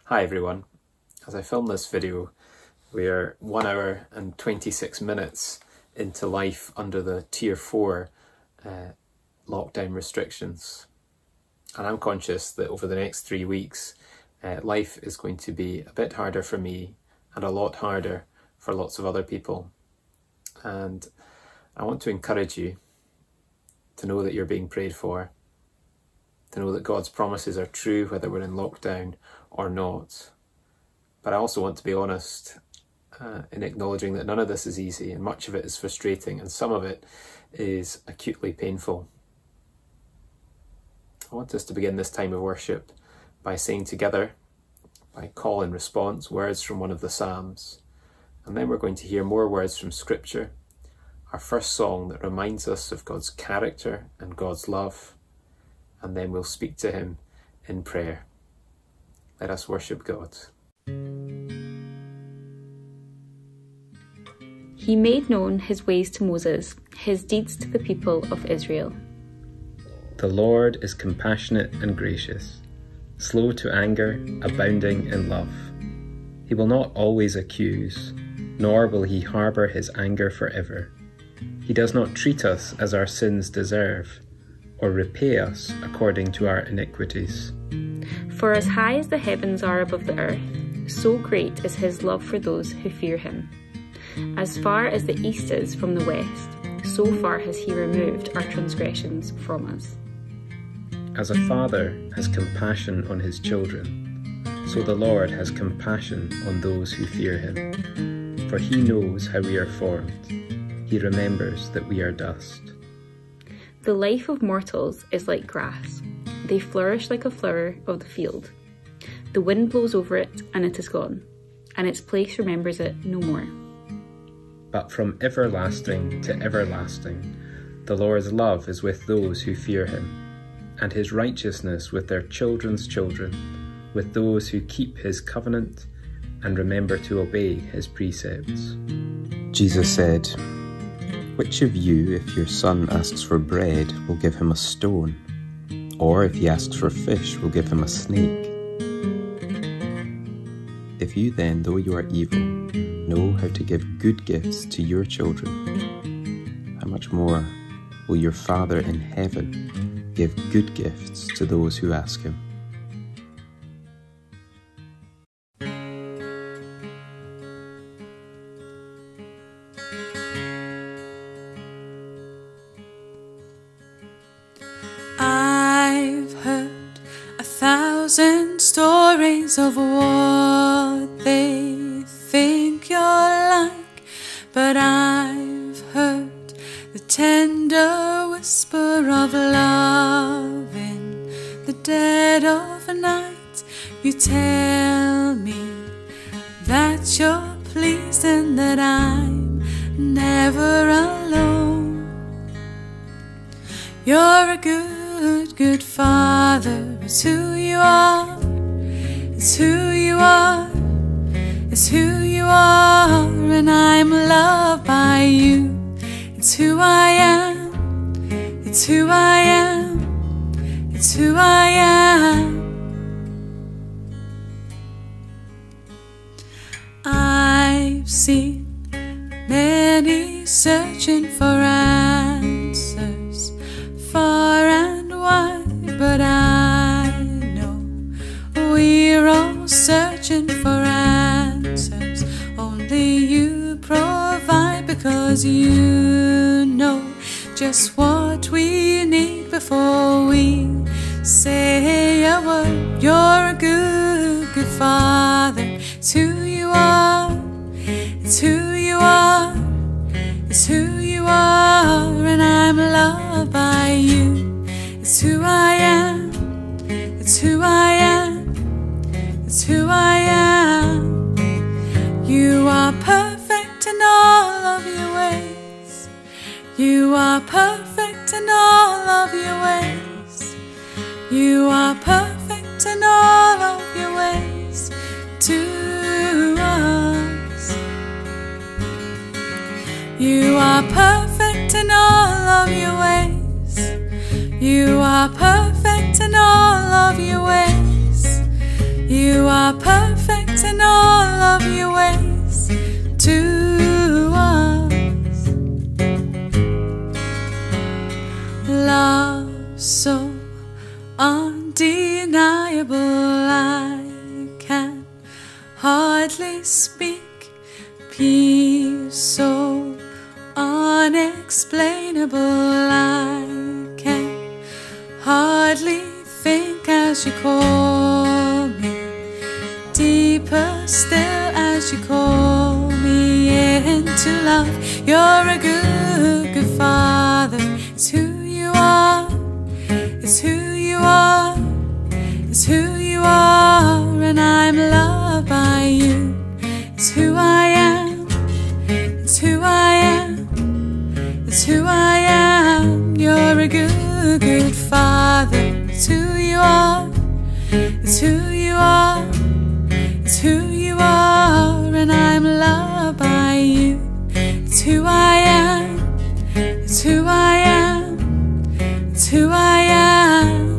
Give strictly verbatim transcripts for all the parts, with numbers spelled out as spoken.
Hi everyone. As I film this video, we are one hour and twenty-six minutes into life under the tier four uh, lockdown restrictions. And I'm conscious that over the next three weeks, uh, life is going to be a bit harder for me and a lot harder for lots of other people. And I want to encourage you to know that you're being prayed for, to know that God's promises are true whether we're in lockdown or not. But I also want to be honest uh, in acknowledging that none of this is easy, and much of it is frustrating, and some of it is acutely painful. I want us to begin this time of worship by saying together, by call and response, words from one of the Psalms. And then we're going to hear more words from Scripture, our first song that reminds us of God's character and God's love. And then we'll speak to him in prayer. Let us worship God. He made known his ways to Moses, his deeds to the people of Israel. The Lord is compassionate and gracious, slow to anger, abounding in love. He will not always accuse, nor will he harbour his anger forever. He does not treat us as our sins deserve, or repay us according to our iniquities. For as high as the heavens are above the earth, so great is his love for those who fear him. As far as the east is from the west, so far has he removed our transgressions from us. As a father has compassion on his children, so the Lord has compassion on those who fear him. For he knows how we are formed. He remembers that we are dust. The life of mortals is like grass. They flourish like a flower of the field. The wind blows over it, and it is gone, and its place remembers it no more. But from everlasting to everlasting, the Lord's love is with those who fear him, and his righteousness with their children's children, with those who keep his covenant and remember to obey his precepts. Jesus said, "Which of you, if your son asks for bread, will give him a stone? Or if he asks for fish, will give him a snake? If you then, though you are evil, know how to give good gifts to your children, how much more will your Father in heaven give good gifts to those who ask him?" I've heard a thousand stories of what they think you're like, but I've heard the tender whisper of love in the dead of night. You tell me that you're pleased and that I'm never alone. You're a good, good father. It's who you are. It's who you are. It's who you are. And I'm loved by you. It's who I am. It's who I am. It's who I am. I've seen many searching for answers far and wide, but I know we're all searching for answers. Only you provide, because you know just what we need before we say a word. You're a good, good father. It's who you are. It's who you are. It's who you are, and I'm loved by you. It's who I am. It's who I am. It's who I am. You are perfect in all of your ways. You are perfect in all of your ways. You are perfect in all of your ways to us. You are perfect in all of your ways. You are perfect in all of your ways. You are perfect. in all of your ways to us. Love so undeniable, I can hardly speak. Peace so unexplainable, I can hardly think as you call me. Deeper still as you call me into love. You're a good, good Father. It's who you are. It's who you are. It's who you are, and I'm loved by you. It's who I am. It's who I am. It's who I am. You're a good, good Father. It's who you are. It's who you are. It's who you are, and I'm loved by you. It's who I am. It's who I am. It's who I am.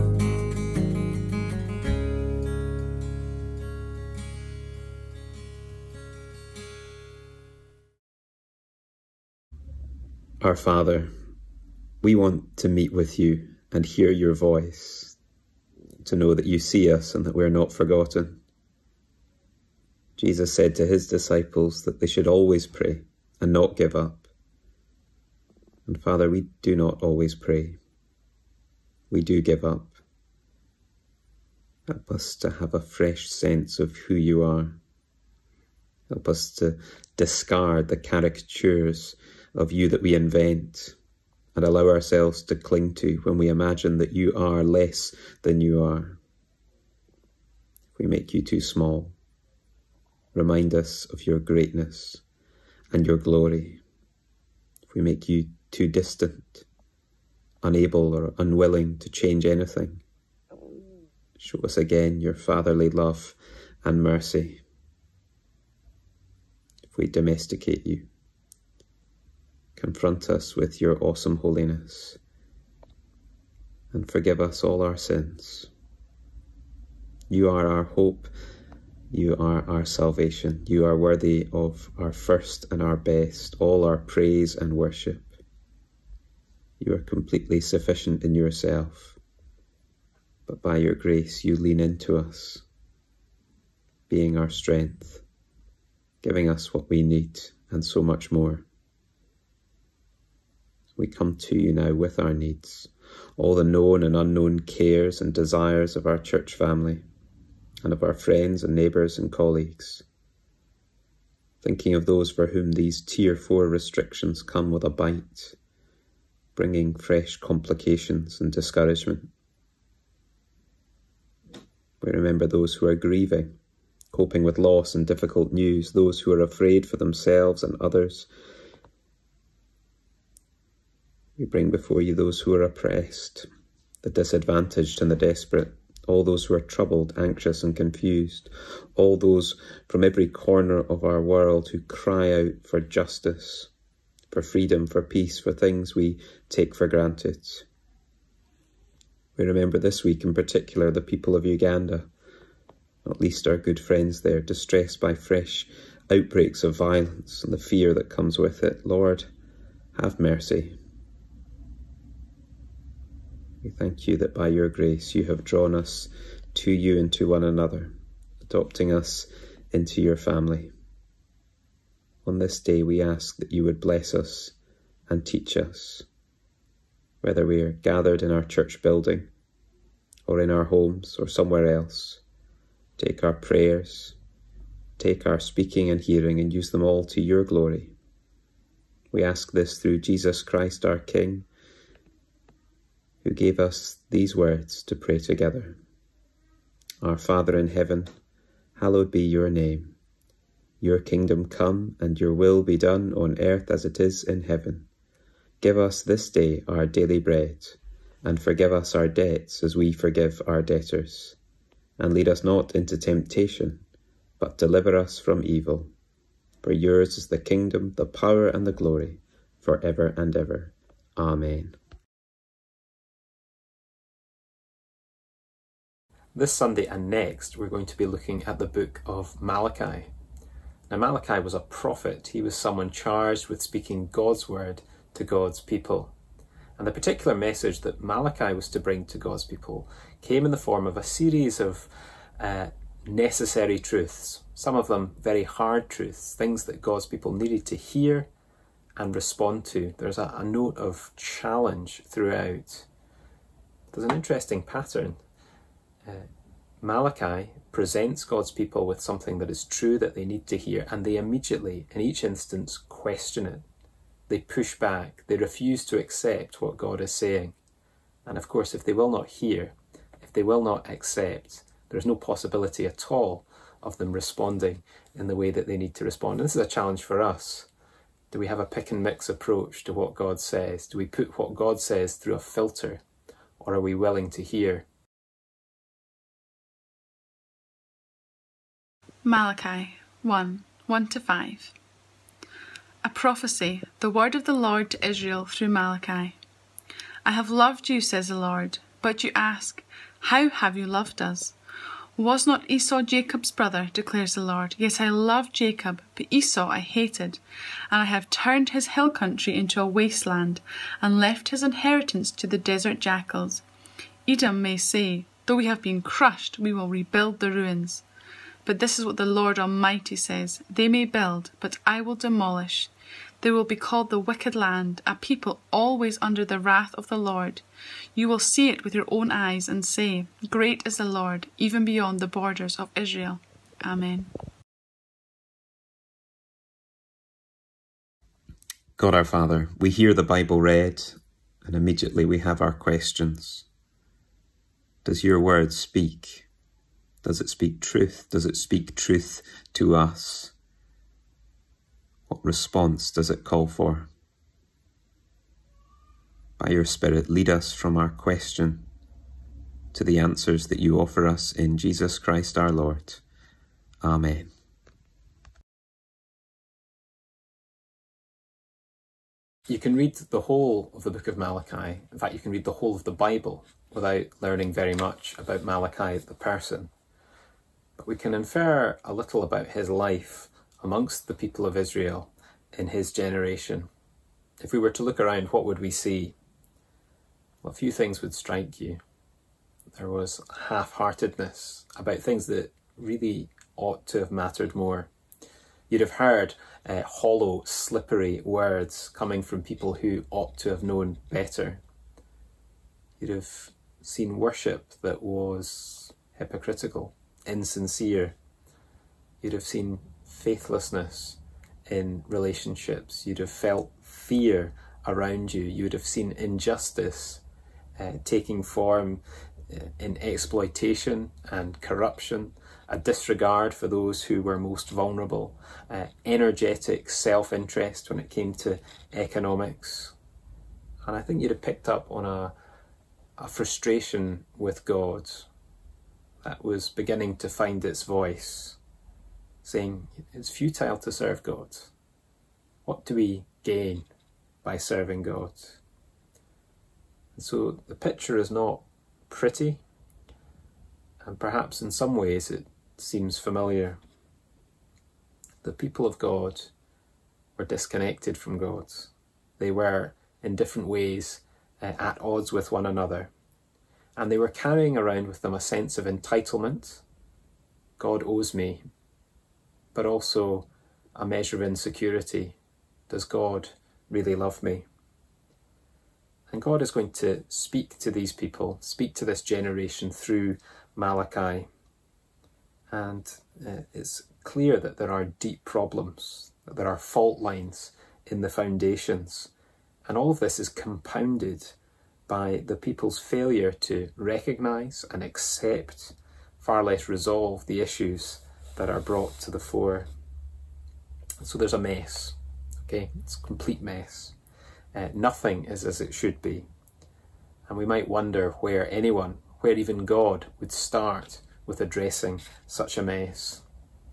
Our Father, we want to meet with you and hear your voice, to know that you see us and that we're not forgotten. Jesus said to his disciples that they should always pray and not give up. And Father, we do not always pray. We do give up. Help us to have a fresh sense of who you are. Help us to discard the caricatures of you that we invent and allow ourselves to cling to when we imagine that you are less than you are. If we make you too small, remind us of your greatness and your glory. If we make you too distant, unable or unwilling to change anything, show us again your fatherly love and mercy. If we domesticate you, confront us with your awesome holiness and forgive us all our sins. You are our hope. You are our salvation. You are worthy of our first and our best, all our praise and worship. You are completely sufficient in yourself, but by your grace you lean into us, being our strength, giving us what we need and so much more. We come to you now with our needs, all the known and unknown cares and desires of our church family and of our friends and neighbours and colleagues, thinking of those for whom these tier four restrictions come with a bite, bringing fresh complications and discouragement. We remember those who are grieving, coping with loss and difficult news, those who are afraid for themselves and others. We bring before you those who are oppressed, the disadvantaged and the desperate, all those who are troubled, anxious and confused, all those from every corner of our world who cry out for justice, for freedom, for peace, for things we take for granted. We remember this week in particular the people of Uganda, not least our good friends there, distressed by fresh outbreaks of violence and the fear that comes with it. Lord, have mercy. We thank you that by your grace you have drawn us to you and to one another, adopting us into your family. On this day we ask that you would bless us and teach us, whether we are gathered in our church building or in our homes or somewhere else. Take our prayers, take our speaking and hearing and use them all to your glory. We ask this through Jesus Christ our King, who gave us these words to pray together. Our Father in heaven, hallowed be your name. Your kingdom come and your will be done on earth as it is in heaven. Give us this day our daily bread, and forgive us our debts as we forgive our debtors. And lead us not into temptation, but deliver us from evil. For yours is the kingdom, the power and the glory, for ever and ever. Amen. This Sunday and next, we're going to be looking at the book of Malachi. Now, Malachi was a prophet. He was someone charged with speaking God's word to God's people. And the particular message that Malachi was to bring to God's people came in the form of a series of uh, necessary truths, some of them very hard truths, things that God's people needed to hear and respond to. There's a, a note of challenge throughout. There's an interesting pattern. Uh, Malachi presents God's people with something that is true that they need to hear, and they immediately, in each instance, question it. They push back. They refuse to accept what God is saying. And of course, if they will not hear, if they will not accept, there's no possibility at all of them responding in the way that they need to respond. And this is a challenge for us. Do we have a pick and mix approach to what God says? Do we put what God says through a filter, or are we willing to hear? Malachi one, one to five. A prophecy, the word of the Lord to Israel through Malachi. I have loved you, says the Lord, but you ask, how have you loved us? Was not Esau Jacob's brother, declares the Lord? Yes, I loved Jacob, but Esau I hated, and I have turned his hill country into a wasteland, and left his inheritance to the desert jackals. Edom may say, though we have been crushed, we will rebuild the ruins. But this is what the Lord Almighty says, they may build, but I will demolish. They will be called the wicked land, a people always under the wrath of the Lord. You will see it with your own eyes and say, great is the Lord, even beyond the borders of Israel. Amen. God our Father, we hear the Bible read, and immediately we have our questions. Does your word speak? Does it speak truth? Does it speak truth to us? What response does it call for? By your Spirit, lead us from our question to the answers that you offer us in Jesus Christ our Lord. Amen. You can read the whole of the book of Malachi. In fact, you can read the whole of the Bible without learning very much about Malachi the person. But we can infer a little about his life amongst the people of Israel in his generation. If we were to look around, what would we see? Well, a few things would strike you. There was half-heartedness about things that really ought to have mattered more. You'd have heard uh, hollow, slippery words coming from people who ought to have known better. You'd have seen worship that was hypocritical, insincere. You'd have seen faithlessness in relationships. You'd have felt fear around you. You'd have seen injustice uh, taking form uh, in exploitation and corruption, a disregard for those who were most vulnerable, uh, energetic self-interest when it came to economics. And I think you'd have picked up on a, a frustration with God that was beginning to find its voice, saying it's futile to serve God. What do we gain by serving God? And so the picture is not pretty, and perhaps in some ways it seems familiar. The people of God were disconnected from God. They were in different ways uh, at odds with one another. And they were carrying around with them a sense of entitlement. God owes me. But also a measure of insecurity. Does God really love me? And God is going to speak to these people, speak to this generation through Malachi. And uh, it's clear that there are deep problems, that there are fault lines in the foundations. And all of this is compounded by the people's failure to recognise and accept, far less resolve, the issues that are brought to the fore. And so there's a mess, okay? It's a complete mess. Uh, nothing is as it should be. And we might wonder where anyone, where even God, would start with addressing such a mess.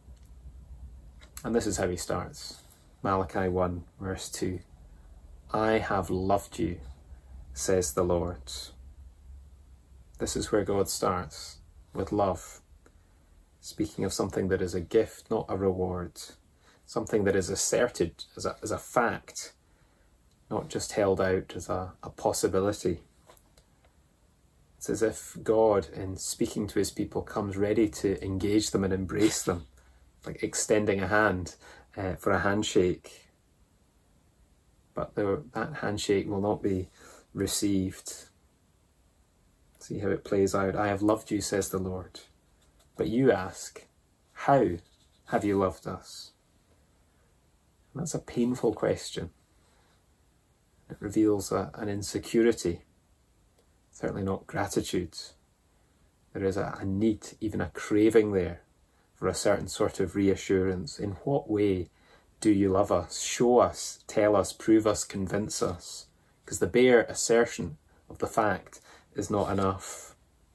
And this is how he starts. Malachi one, verse two. I have loved you, says the Lord. This is where God starts. with love, speaking of something that is a gift, not a reward, something that is asserted as a, as a fact, not just held out as a, a possibility. It's as if God, in speaking to his people, comes ready to engage them and embrace them, like extending a hand uh, for a handshake. But the, that handshake will not be received. See how it plays out. I have loved you, says the Lord. But you ask, how have you loved us? And that's a painful question. It reveals a, an insecurity, certainly not gratitude. There is a, a need, even a craving there for a certain sort of reassurance. In what way do you love us? Show us, tell us, prove us, convince us. Because the bare assertion of the fact is not enough.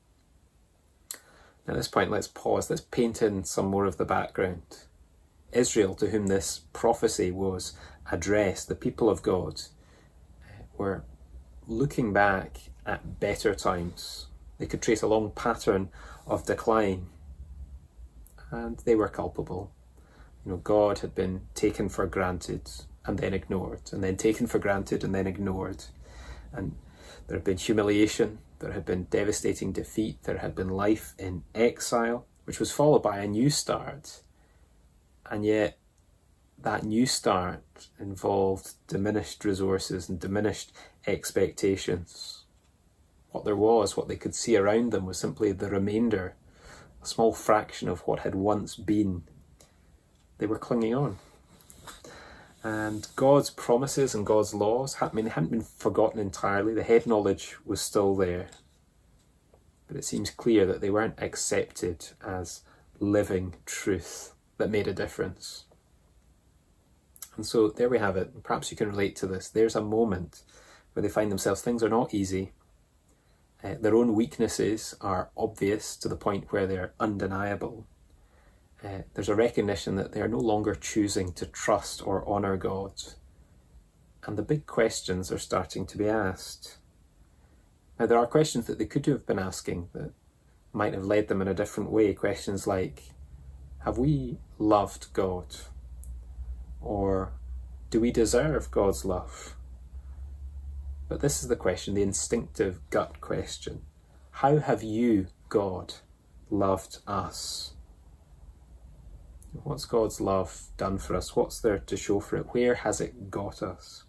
At this point, let's pause. Let's paint in some more of the background. Israel, to whom this prophecy was addressed, the people of God, were looking back at better times. They could trace a long pattern of decline, and they were culpable. You know, God had been taken for granted and then ignored, and then taken for granted and then ignored. And there had been humiliation, there had been devastating defeat, there had been life in exile, which was followed by a new start. And yet that new start involved diminished resources and diminished expectations. What there was, what they could see around them, was simply the remainder, a small fraction of what had once been. They were clinging on. And God's promises and God's laws, I mean, they hadn't been forgotten entirely. The head knowledge was still there. But it seems clear that they weren't accepted as living truth that made a difference. And so there we have it. Perhaps you can relate to this. There's a moment where they find themselves, things are not easy. Uh, their own weaknesses are obvious to the point where they're undeniable. Uh, there's a recognition that they are no longer choosing to trust or honour God. And the big questions are starting to be asked. Now, there are questions that they could have been asking that might have led them in a different way. Questions like, have we loved God? Or do we deserve God's love? But this is the question, the instinctive gut question. How have you, God, loved us? What's God's love done for us? What's there to show for it? Where has it got us?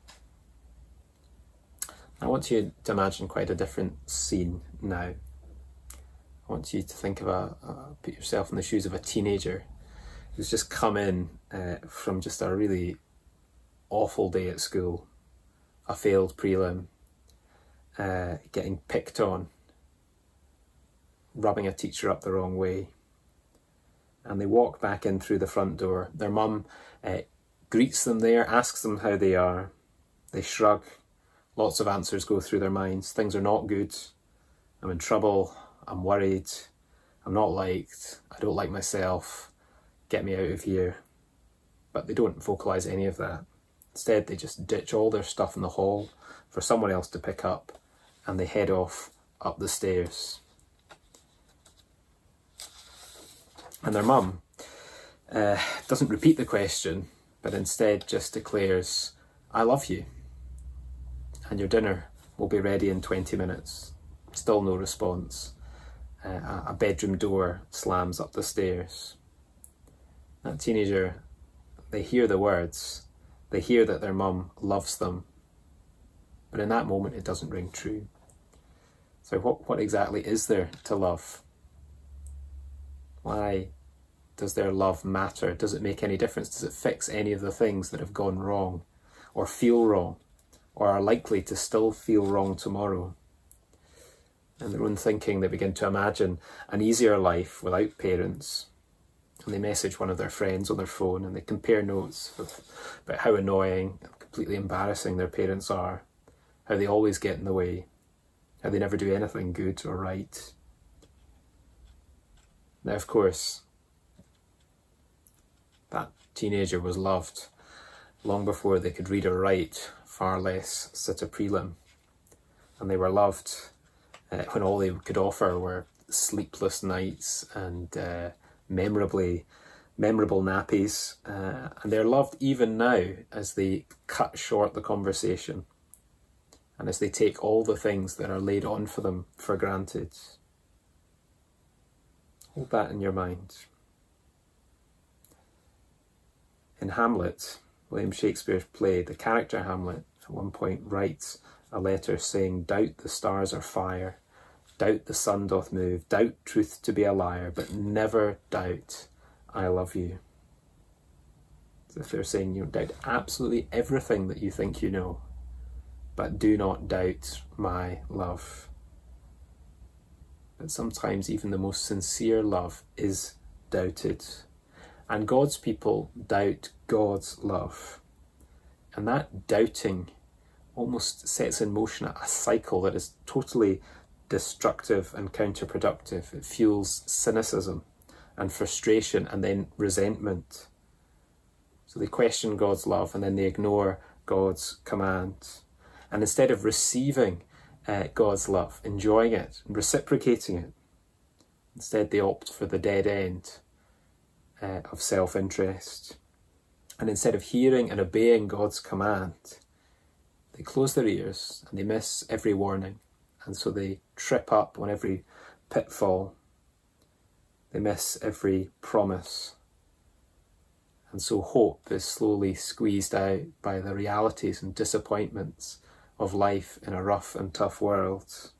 I want you to imagine quite a different scene now. I want you to think of a, uh, put yourself in the shoes of a teenager who's just come in uh, from just a really awful day at school, a failed prelim, uh, getting picked on, rubbing a teacher up the wrong way. And they walk back in through the front door. Their mum uh, greets them there, asks them how they are. They shrug. Lots of answers go through their minds. Things are not good. I'm in trouble. I'm worried. I'm not liked. I don't like myself. Get me out of here. But they don't vocalise any of that. Instead, they just ditch all their stuff in the hall for someone else to pick up, and they head off up the stairs. And their mum uh, doesn't repeat the question, but instead just declares, I love you, and your dinner will be ready in twenty minutes. Still no response. Uh, a bedroom door slams up the stairs. That teenager, they hear the words, they hear that their mum loves them, but in that moment it doesn't ring true. So what, what exactly is there to love? Why does their love matter? Does it make any difference? Does it fix any of the things that have gone wrong, or feel wrong, or are likely to still feel wrong tomorrow? In their own thinking, they begin to imagine an easier life without parents. And they message one of their friends on their phone, and they compare notes of, about how annoying, completely embarrassing their parents are, how they always get in the way, how they never do anything good or right. Now, of course, that teenager was loved long before they could read or write, far less sit a prelim. And they were loved uh, when all they could offer were sleepless nights and uh, memorably memorable nappies, uh, and they're loved even now as they cut short the conversation and as they take all the things that are laid on for them for granted. Hold that in your mind. In Hamlet, William Shakespeare's play, the character Hamlet at one point writes a letter saying, "Doubt the stars are fire, doubt the sun doth move, doubt truth to be a liar, but never doubt I love you." As if they're saying, you know, doubt absolutely everything that you think you know, but do not doubt my love. But sometimes even the most sincere love is doubted. And God's people doubt God's love. And that doubting almost sets in motion a cycle that is totally destructive and counterproductive. It fuels cynicism and frustration and then resentment. So they question God's love and then they ignore God's command. And instead of receiving uh, God's love, enjoying it, and reciprocating it, instead they opt for the dead end uh, of self-interest. And instead of hearing and obeying God's command, they close their ears and they miss every warning. And so they trip up on every pitfall. They miss every promise. And so hope is slowly squeezed out by the realities and disappointments of life in a rough and tough world.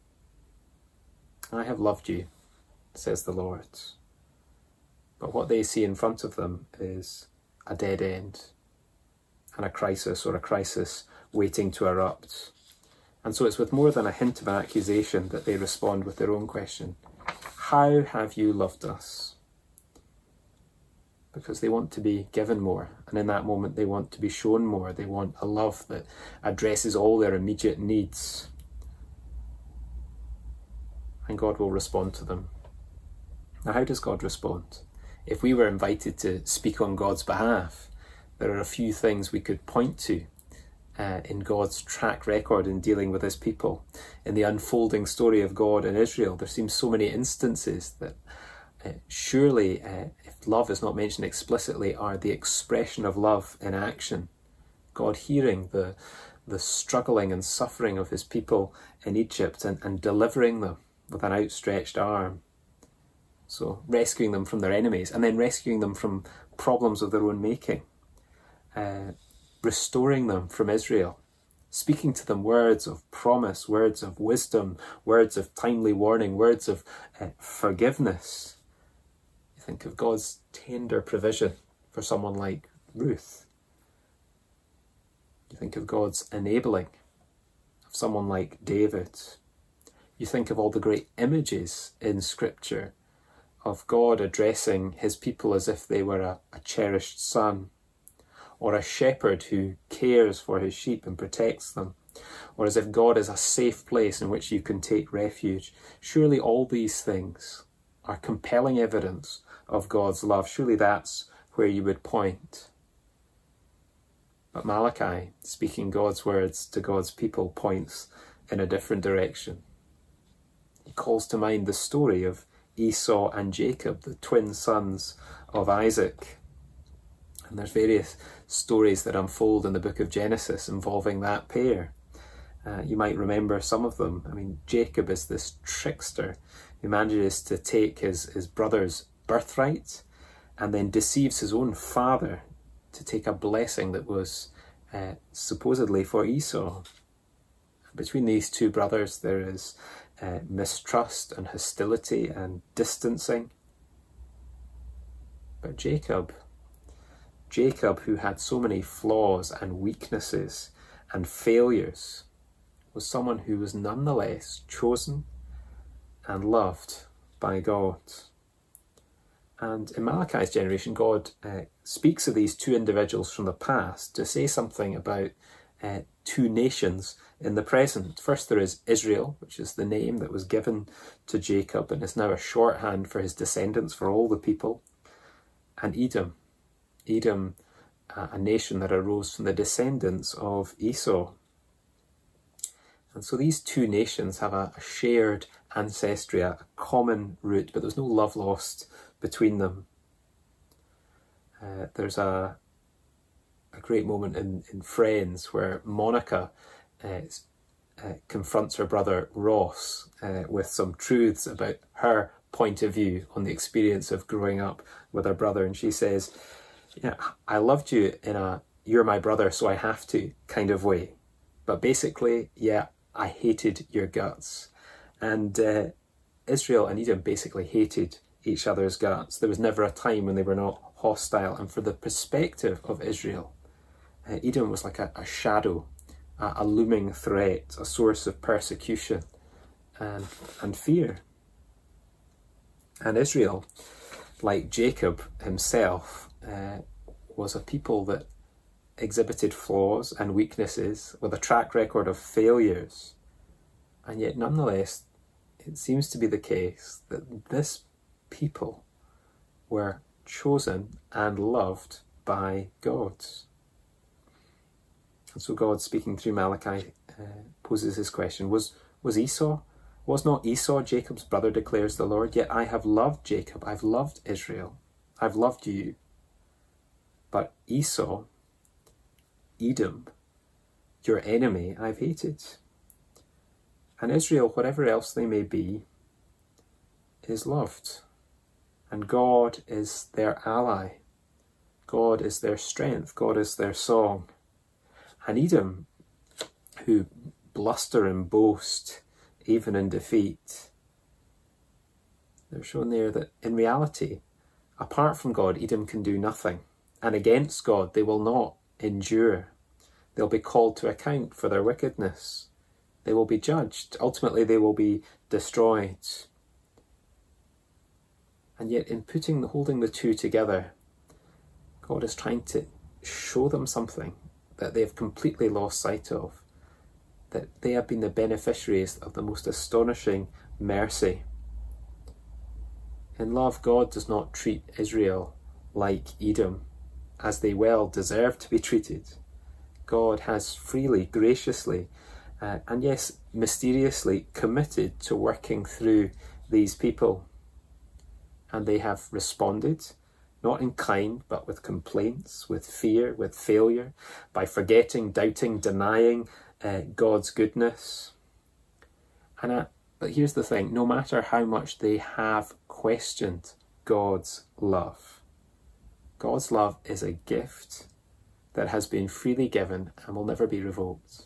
"I have loved you," says the Lord. But what they see in front of them is a dead end and a crisis or a crisis waiting to erupt. And so it's with more than a hint of an accusation that they respond with their own question. How have you loved us? Because they want to be given more, and in that moment they want to be shown more. They want a love that addresses all their immediate needs. And God will respond to them. Now, how does God respond? If we were invited to speak on God's behalf, there are a few things we could point to uh, in God's track record in dealing with his people. In the unfolding story of God in Israel, there seems so many instances that uh, surely, uh, if love is not mentioned explicitly, are the expression of love in action. God hearing the, the struggling and suffering of his people in Egypt and, and delivering them with an outstretched arm. So rescuing them from their enemies and then rescuing them from problems of their own making. Uh, restoring them from Israel. Speaking to them words of promise, words of wisdom, words of timely warning, words of uh, forgiveness. You think of God's tender provision for someone like Ruth. You think of God's enabling of someone like David. You think of all the great images in Scripture of God addressing his people as if they were a, a cherished son, or a shepherd who cares for his sheep and protects them, or as if God is a safe place in which you can take refuge. Surely all these things are compelling evidence of God's love. Surely that's where you would point. But Malachi, speaking God's words to God's people, points in a different direction. He calls to mind the story of Esau and Jacob, the twin sons of Isaac. And there's various stories that unfold in the book of Genesis involving that pair. Uh, you might remember some of them. I mean, Jacob is this trickster who manages to take his, his brother's birthright and then deceives his own father to take a blessing that was uh, supposedly for Esau. Between these two brothers there is uh, mistrust and hostility and distancing. But Jacob, Jacob, who had so many flaws and weaknesses and failures, was someone who was nonetheless chosen and loved by God. And in Malachi's generation, God uh, speaks of these two individuals from the past to say something about uh, two nations in the present. First there is Israel, which is the name that was given to Jacob and is now a shorthand for his descendants, for all the people. And Edom, Edom, uh, a nation that arose from the descendants of Esau. And so these two nations have a, a shared ancestry, a, a common root, but there's no love lost between them. Uh, there's a a great moment in, in Friends where Monica uh, uh, confronts her brother Ross uh, with some truths about her point of view on the experience of growing up with her brother. And she says, yeah, I loved you in a you're my brother so I have to kind of way. But basically, yeah, I hated your guts. And uh, Israel and Edom basically hated each other's guts. There was never a time when they were not hostile. And for the perspective of Israel, uh, Edom was like a, a shadow, a, a looming threat, a source of persecution and, and fear. And Israel, like Jacob himself, uh, was a people that exhibited flaws and weaknesses with a track record of failures. And yet, nonetheless, it seems to be the case that this people were chosen and loved by God. And so God, speaking through Malachi, uh, poses this question, was, was Esau? Was not Esau Jacob's brother, declares the Lord? Yet I have loved Jacob, I've loved Israel, I've loved you. But Esau, Edom, your enemy, I've hated. And Israel, whatever else they may be, is loved. And God is their ally. God is their strength. God is their song. And Edom, who bluster and boast, even in defeat, they're shown there that in reality, apart from God, Edom can do nothing. And against God, they will not endure. They'll be called to account for their wickedness. They will be judged. Ultimately, they will be destroyed. And yet, in putting, holding the two together, God is trying to show them something that they have completely lost sight of, that they have been the beneficiaries of the most astonishing mercy. In love, God does not treat Israel like Edom, as they well deserve to be treated. God has freely, graciously, uh, and yes, mysteriously committed to working through these people. And they have responded, not in kind, but with complaints, with fear, with failure, by forgetting, doubting, denying uh, God's goodness. And uh, but here's the thing, no matter how much they have questioned God's love, God's love is a gift that has been freely given and will never be revoked.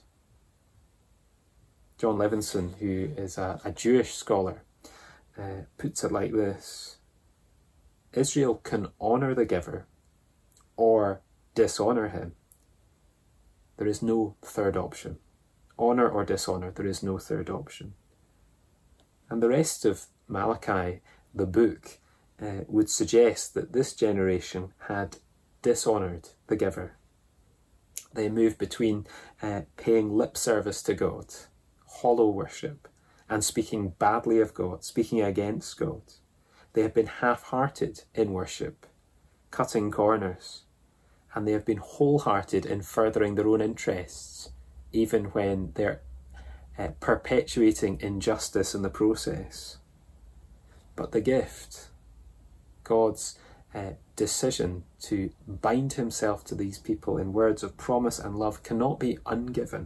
John Levinson, who is a, a Jewish scholar, uh, puts it like this: Israel can honour the giver or dishonour him. There is no third option. Honour or dishonour, there is no third option. And the rest of Malachi, the book, uh, would suggest that this generation had dishonoured the giver. They moved between uh, paying lip service to God, hollow worship, and speaking badly of God, speaking against God. They have been half-hearted in worship, cutting corners, and they have been wholehearted in furthering their own interests, even when they're uh, perpetuating injustice in the process. But the gift, God's uh, decision to bind himself to these people in words of promise and love, cannot be ungiven.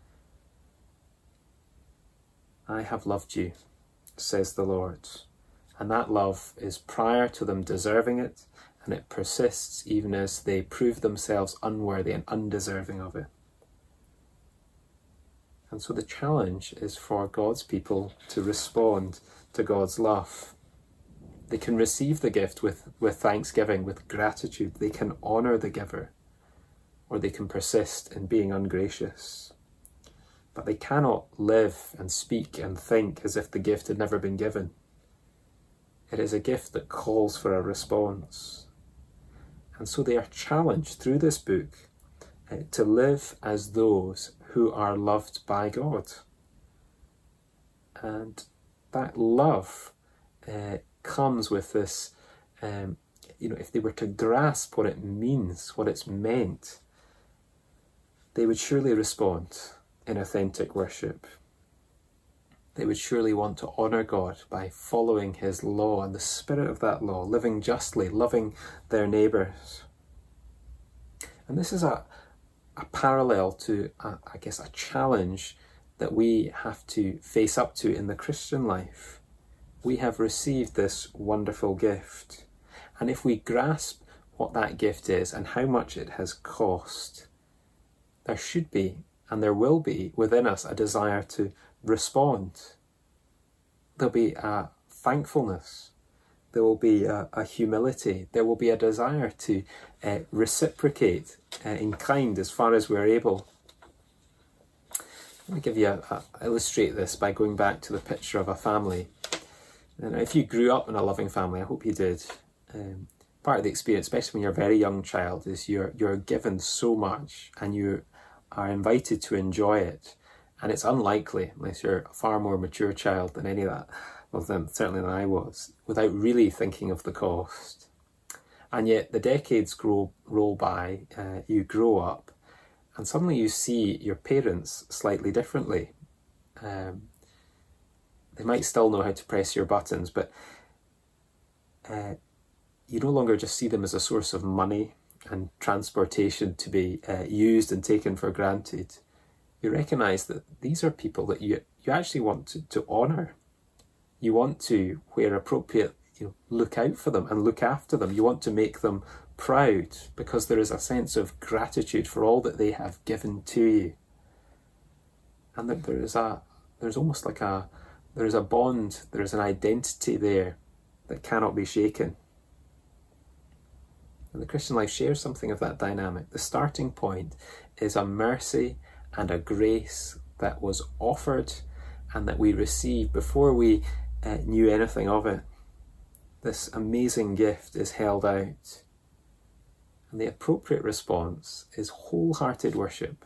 I have loved you, says the Lord. And that love is prior to them deserving it, and it persists even as they prove themselves unworthy and undeserving of it. And so the challenge is for God's people to respond to God's love. They can receive the gift with, with thanksgiving, with gratitude. They can honour the giver, or they can persist in being ungracious. But they cannot live and speak and think as if the gift had never been given. It is a gift that calls for a response. And so they are challenged through this book uh, to live as those who are loved by God. And that love uh, comes with this, um, you know, if they were to grasp what it means, what it's meant, they would surely respond in authentic worship. they would surely want to honour God by following his law and the spirit of that law, living justly, loving their neighbours. And this is a, a parallel to, a, I guess, a challenge that we have to face up to in the Christian life. We have received this wonderful gift. And if we grasp what that gift is and how much it has cost, there should be, and there will be, within us a desire to respond. There'll be a thankfulness. There will be a, a humility. There will be a desire to uh, reciprocate uh, in kind as far as we're able. Let me give you a, a, illustrate this by going back to the picture of a family. And if you grew up in a loving family, I hope you did. Um, part of the experience, especially when you're a very young child, is you're you're given so much and you are invited to enjoy it. And it's unlikely, unless you're a far more mature child than any of that of them, certainly than I was, without really thinking of the cost. And yet the decades grow roll by, uh, you grow up, and suddenly you see your parents slightly differently. Um, they might still know how to press your buttons, but uh, you no longer just see them as a source of money and transportation to be uh, used and taken for granted. You recognise that these are people that you, you actually want to, to honour. You want to, where appropriate, you know, look out for them and look after them. You want to make them proud because there is a sense of gratitude for all that they have given to you. And that there is a, there's almost like a, there is a bond, there is an identity there that cannot be shaken. And the Christian life shares something of that dynamic. The starting point is a mercy and a grace that was offered and that we received before we uh, knew anything of it. This amazing gift is held out. And the appropriate response is wholehearted worship.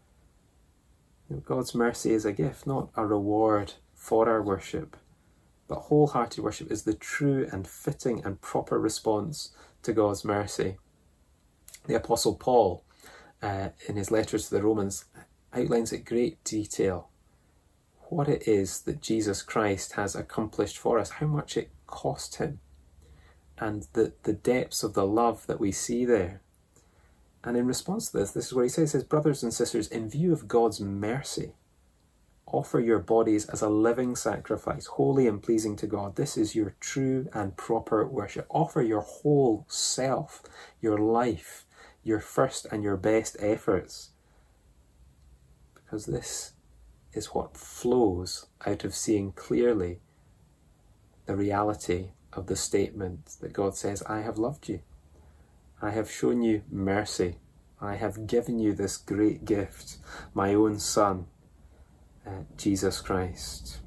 You know, God's mercy is a gift, not a reward for our worship. But wholehearted worship is the true and fitting and proper response to God's mercy. The Apostle Paul, uh, in his letters to the Romans, outlines in great detail what it is that Jesus Christ has accomplished for us, how much it cost him, and the, the depths of the love that we see there. And in response to this, this is what he says, he says, brothers and sisters, in view of God's mercy, offer your bodies as a living sacrifice, holy and pleasing to God. This is your true and proper worship. Offer your whole self, your life, your first and your best efforts. Because this is what flows out of seeing clearly the reality of the statement that God says, I have loved you. I have shown you mercy. I have given you this great gift, my own Son, uh, Jesus Christ.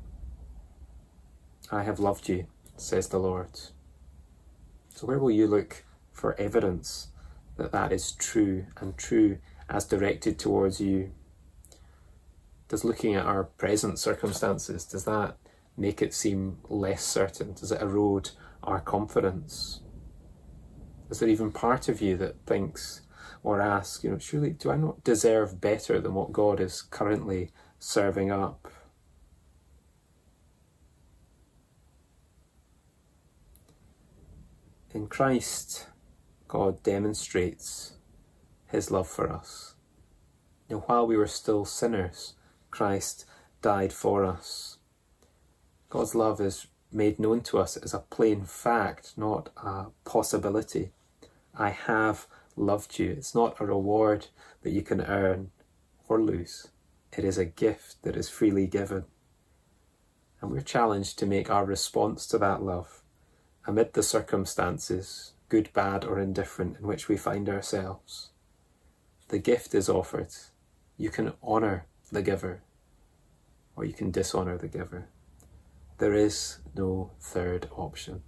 I have loved you, says the Lord. So where will you look for evidence that that is true, and true as directed towards you? Does looking at our present circumstances, does that make it seem less certain? Does it erode our confidence? Is there even part of you that thinks or asks, you know, surely do I not deserve better than what God is currently serving up? In Christ, God demonstrates his love for us. You know, while we were still sinners, Christ died for us. God's love is made known to us as a plain fact, not a possibility. I have loved you. It's not a reward that you can earn or lose. It is a gift that is freely given. And we're challenged to make our response to that love, amid the circumstances, good, bad, or indifferent, in which we find ourselves. The gift is offered. You can honour the giver, or you can dishonour the giver. There is no third option.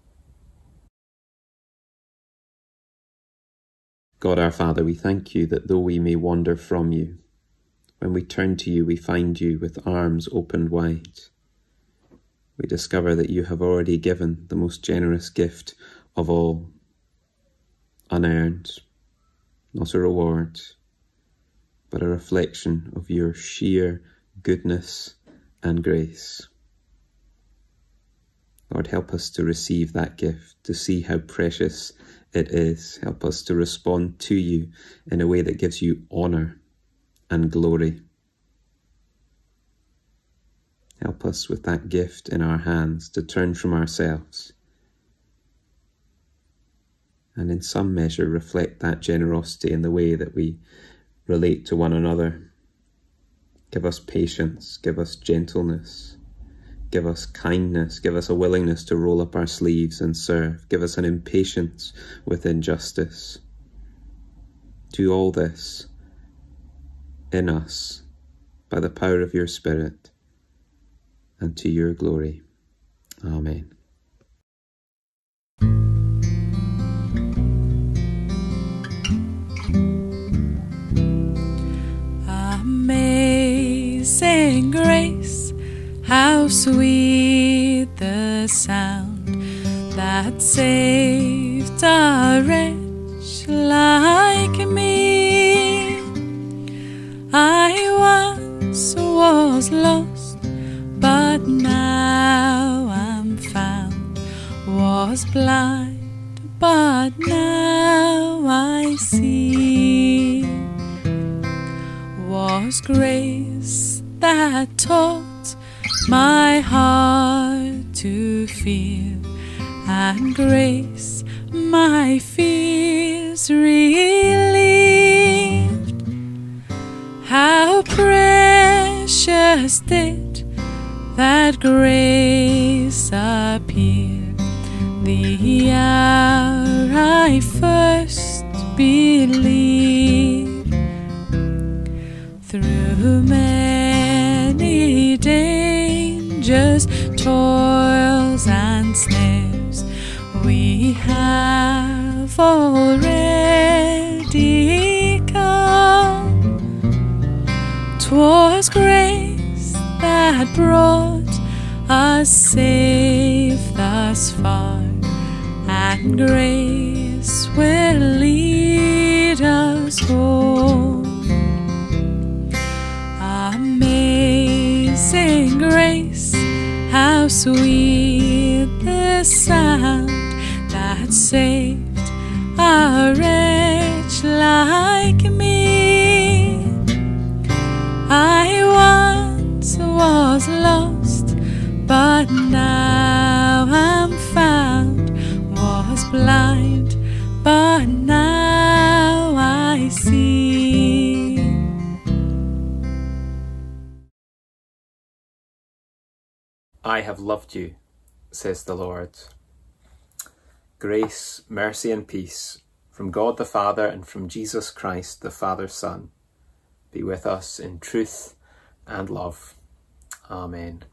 God our Father, we thank you that though we may wander from you, when we turn to you, we find you with arms opened wide. We discover that you have already given the most generous gift of all, unearned, not a reward, but a reflection of your sheer goodness and grace. Lord, help us to receive that gift, to see how precious it is. Help us to respond to you in a way that gives you honour and glory. Help us with that gift in our hands to turn from ourselves and in some measure reflect that generosity in the way that we relate to one another. Give us patience, give us gentleness, give us kindness, give us a willingness to roll up our sleeves and serve. Give us an impatience with injustice. Do all this in us by the power of your Spirit and to your glory. Amen. Amazing grace, how sweet the sound that saved a wretch like me. I once was lost, but now I'm found, was blind, but now I see. Was grace that taught my heart to fear, and grace my fears relieved. How precious did that grace appear the hour I first believed. Through many dangers, toils and snares, we have already come. 'Twas grace that brought us safe thus far, and grace will lead us home. Amazing grace, how sweet the sound that saved a wretch like me. I once was lost, but now I'm found, was blind, but now I see. I have loved you, says the Lord. Grace, mercy and peace from God the Father and from Jesus Christ the Father's Son be with us in truth and love. Amen.